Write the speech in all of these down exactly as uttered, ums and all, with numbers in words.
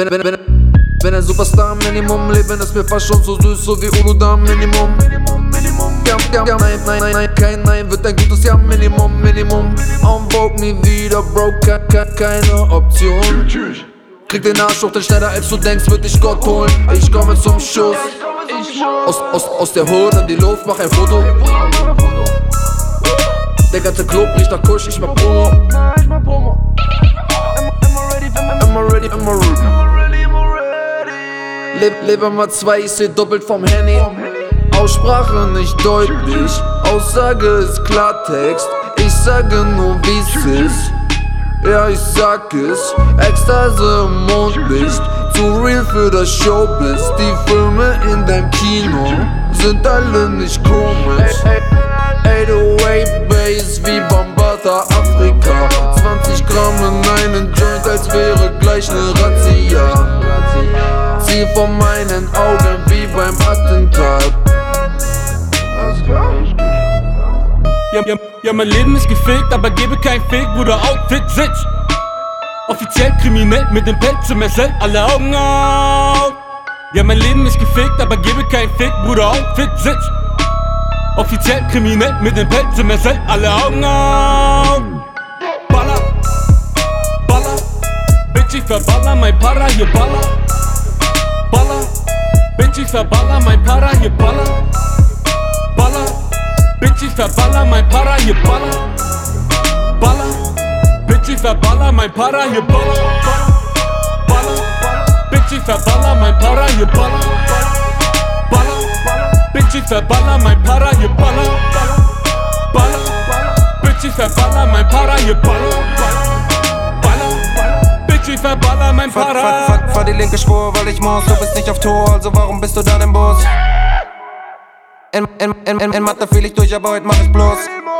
Bin, bin, bin, bin ein Superstar, Minimum. Leben ist mir fast schon so süß, so wie Uludam, Minimum. Ja, ja, ja, nein, nein, nein, nein, kein Nein wird ein gutes Jahr, Minimum, Minimum. On Vogue nie wieder, Bro, keine Option. Krieg den Arsch hoch, denn schneller als du denkst, wird dich Gott holen. Ich komme zum Schuss. Aus, aus, aus der Hood in die Luft, mach ein Foto. Der ganze Club riecht nach Kusch, ich mach Promo. Immer ready, immer ready. Leb, lebe mal zwei, ich seh doppelt vom Handy. Aussprache nicht deutlich, Aussage ist Klartext. Ich sage nur wie's ist, ja ich sag es. Ekstase im Mondlicht, zu real für das Showbiz. Die Filme in deinem Kino sind alle nicht komisch. acht null acht Bass wie Bambata, Afrika. zwanzig Gramm in einen Joint, als wäre gleich ne Razzia. Zieh vor meinen Augen wie beim Attentat. Ja, ja, ja, mein Leben ist gefickt, aber gebe kein Fick, Bruder, Outfit sitzt. Offiziell kriminell mit dem Pelz im S L, alle Augen auf. Ja, mein Leben ist gefickt, aber gebe kein Fick, Bruder, Outfit sitzt. Offiziell kriminell mit dem Pelz im S L, alle Augen auf. Baller, Baller, Bitch, ich verballer, mein Para hier baller. Baller, Bitch, ich verballer, mein Para hier baller. Baller, Bitch, ich verballer, mein Para hier baller. Baller, Bitch, ich verballer, mein Para hier baller. Baller, Bitch, ich verballer, mein Para hier baller. Baller, Bitch, ich verballer, mein Para hier baller. Baller, Bitch, ich verballer, mein Para hier baller. Baller, Bitch, ich verballer, mein Para. Fahr, fahr, fahr die linke Spur, weil ich muss. Du bist nicht auf Tour, also warum bist du dann im Bus? In, in, in, in, in Mathe fiel ich durch, aber heute mach ich bloß.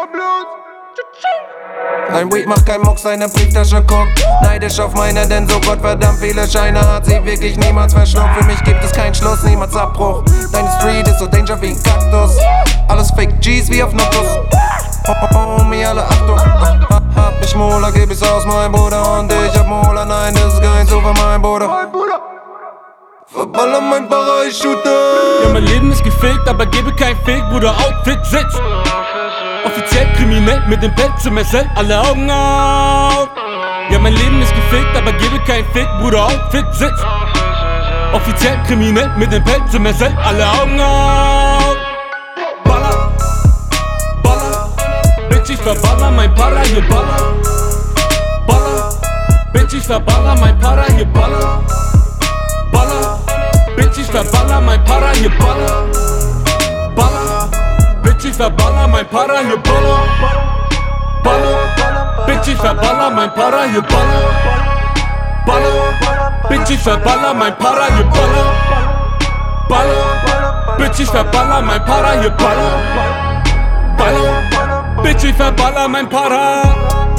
Ein Weed macht kein Mucks, seine Brieftasche guckt neidisch auf meine, denn so gottverdammt viele Scheine hat sie wirklich niemals verschluckt. Für mich gibt es keinen Schluss, niemals Abbruch. Deine Street ist so danger wie ein Kaktus. Alles Fake G's wie auf Noctus. Oh, oh, oh, mir alle Achtung. Ha, hab ich Mola, geb ich's aus, mein Bruder. Und ich hab Mola, nein, das ist kein Zufall, mein Bruder. Verballer mein Para, ich shoote. Ja, mein Leben ist gefickt, aber gebe kein Fick, Bruder, Outfit sitzt. Offiziell kriminell mit dem Pelz im S L, alle Augen auf. Ja, mein Leben ist gefickt, aber gebe kein Fick, Bruder, Outfit sitzt. Offiziell kriminell mit dem Pelz im S L, alle Augen auf. Baller, Baller, Bitch, ich verballer, mein Para hier baller. Baller, Bitch, ich verballer, mein Para hier baller. Baller, Bitch, ich verballer, mein Para hier baller. Baller, Bitch, ich verballer, mein Para hier baller. Baller, Bitch, ich verballer, mein Para hier baller. Baller, Bitch, ich verballer, mein Para hier baller. Baller, Bitch, ich verballer, mein Para hier baller. Baller, Bitch, ich verballer, mein Para.